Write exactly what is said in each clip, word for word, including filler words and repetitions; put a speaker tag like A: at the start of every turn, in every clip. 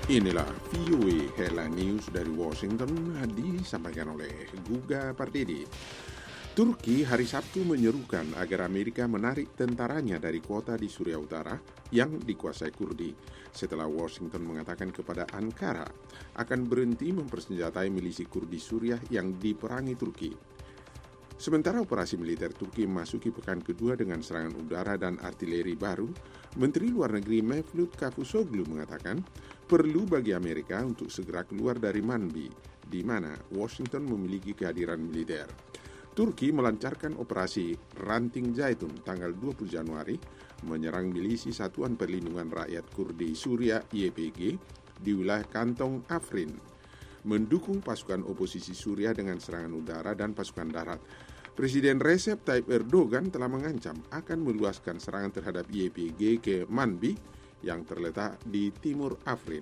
A: Inilah V O A Headline News dari Washington, disampaikan oleh Guga Pardede. Turki hari Sabtu menyerukan agar Amerika menarik tentaranya dari kota di Suriah Utara yang dikuasai Kurdi, setelah Washington mengatakan kepada Ankara akan berhenti mempersenjatai milisi Kurdi Suriah yang diperangi Turki. Sementara operasi militer Turki memasuki pekan kedua dengan serangan udara dan artileri baru, Menteri Luar Negeri Mevlut Cavusoglu mengatakan perlu bagi Amerika untuk segera keluar dari Manbij, di mana Washington memiliki kehadiran militer. Turki melancarkan operasi Ranting Zaitun tanggal dua puluh Januari, menyerang milisi Satuan Perlindungan Rakyat Kurdi Suriah Y P G di wilayah Kantong Afrin, mendukung pasukan oposisi Suriah dengan serangan udara dan pasukan darat. Presiden Recep Tayyip Erdogan telah mengancam akan meluaskan serangan terhadap Y P G ke Manbij yang terletak di timur Afrin.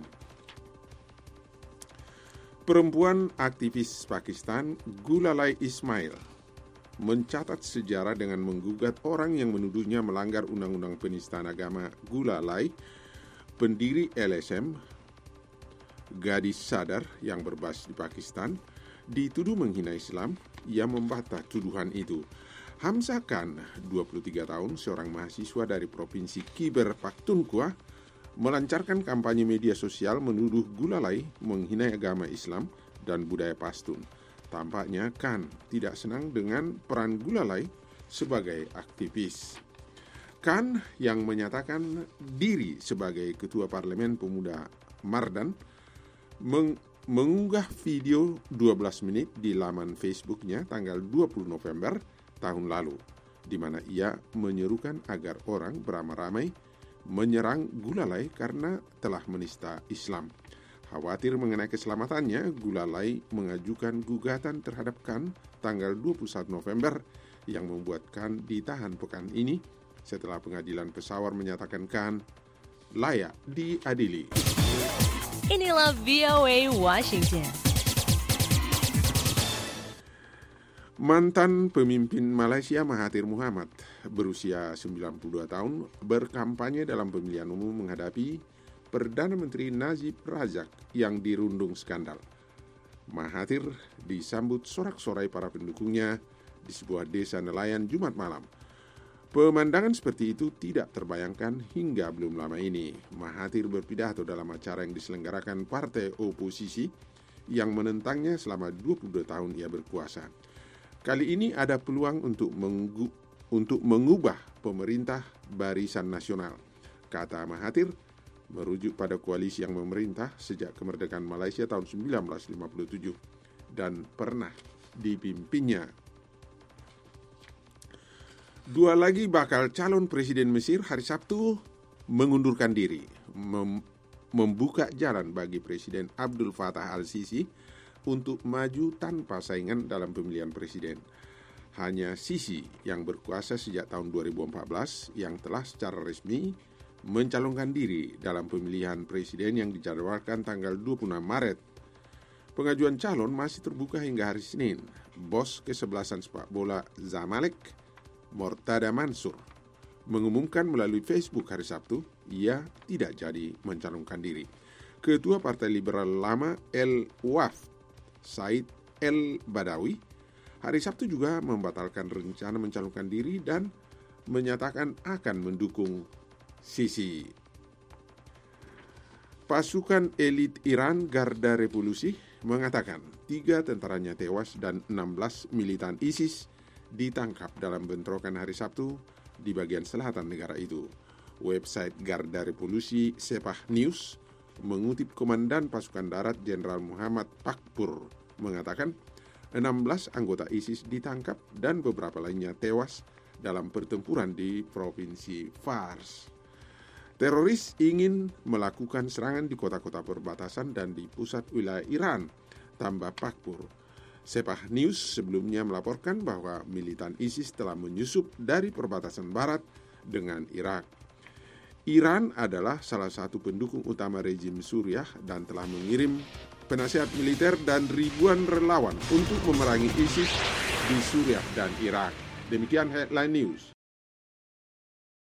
A: Perempuan aktivis Pakistan Gulalai Ismail mencatat sejarah dengan menggugat orang yang menuduhnya melanggar undang-undang penistaan agama. Gulalai, pendiri L S M, gadis sadar yang berbasis di Pakistan, dituduh menghina Islam. Ia membantah tuduhan itu. Hamzah Khan, dua puluh tiga tahun, seorang mahasiswa dari Provinsi Khyber Pakhtunkhwa, melancarkan kampanye media sosial menuduh Gulalai menghina agama Islam dan budaya Pashtun. Tampaknya Khan tidak senang dengan peran Gulalai sebagai aktivis. Khan yang menyatakan diri sebagai Ketua Parlemen Pemuda Mardan meng- mengunggah video dua belas menit di laman Facebooknya tanggal dua puluh November tahun lalu, di mana ia menyerukan agar orang beramai-ramai menyerang Gulalai karena telah menista Islam. Khawatir mengenai keselamatannya, Gulalai mengajukan gugatan terhadap Khan tanggal dua puluh satu November yang membuat Khan ditahan pekan ini setelah pengadilan Peshawar menyatakan Khan layak diadili.
B: Inilah V O A Washington.
A: Mantan pemimpin Malaysia Mahathir Mohamad berusia sembilan puluh dua tahun berkampanye dalam pemilihan umum menghadapi Perdana Menteri Najib Razak yang dirundung skandal. Mahathir disambut sorak-sorai para pendukungnya di sebuah desa nelayan Jumat malam. Pemandangan seperti itu tidak terbayangkan hingga belum lama ini. Mahathir berpidato dalam acara yang diselenggarakan partai oposisi yang menentangnya selama dua puluh dua tahun ia berkuasa. Kali ini ada peluang untuk, mengu- untuk mengubah pemerintah barisan nasional, kata Mahathir, merujuk pada koalisi yang memerintah sejak kemerdekaan Malaysia tahun sembilan belas lima puluh tujuh dan pernah dipimpinnya. Dua lagi bakal calon presiden Mesir hari Sabtu mengundurkan diri, mem- membuka jalan bagi Presiden Abdul Fattah al-Sisi untuk maju tanpa saingan dalam pemilihan presiden. Hanya Sisi yang berkuasa sejak tahun dua ribu empat belas yang telah secara resmi mencalonkan diri dalam pemilihan presiden yang dijadwalkan tanggal dua puluh enam Maret. Pengajuan calon masih terbuka hingga hari Senin. Bos kesebelasan sepak bola Zamalek, Mortada Mansur, mengumumkan melalui Facebook hari Sabtu ia tidak jadi mencalonkan diri. Ketua Partai Liberal Lama El-Wafd, Said El-Badawi, hari Sabtu juga membatalkan rencana mencalonkan diri dan menyatakan akan mendukung Sisi. Pasukan elit Iran Garda Revolusi mengatakan tiga tentaranya tewas dan enam belas militan ISIS ditangkap dalam bentrokan hari Sabtu di bagian selatan negara itu. Website Garda Revolusi Sepah News mengutip Komandan Pasukan Darat Jenderal Muhammad Pakpur mengatakan enam belas anggota ISIS ditangkap dan beberapa lainnya tewas dalam pertempuran di Provinsi Fars. Teroris ingin melakukan serangan di kota-kota perbatasan dan di pusat wilayah Iran, tambah Pakpur. Sepah News sebelumnya melaporkan bahwa militan ISIS telah menyusup dari perbatasan barat dengan Irak. Iran adalah salah satu pendukung utama rejim Suriah dan telah mengirim penasihat militer dan ribuan relawan untuk memerangi ISIS di Suriah dan Irak. Demikian Headline News.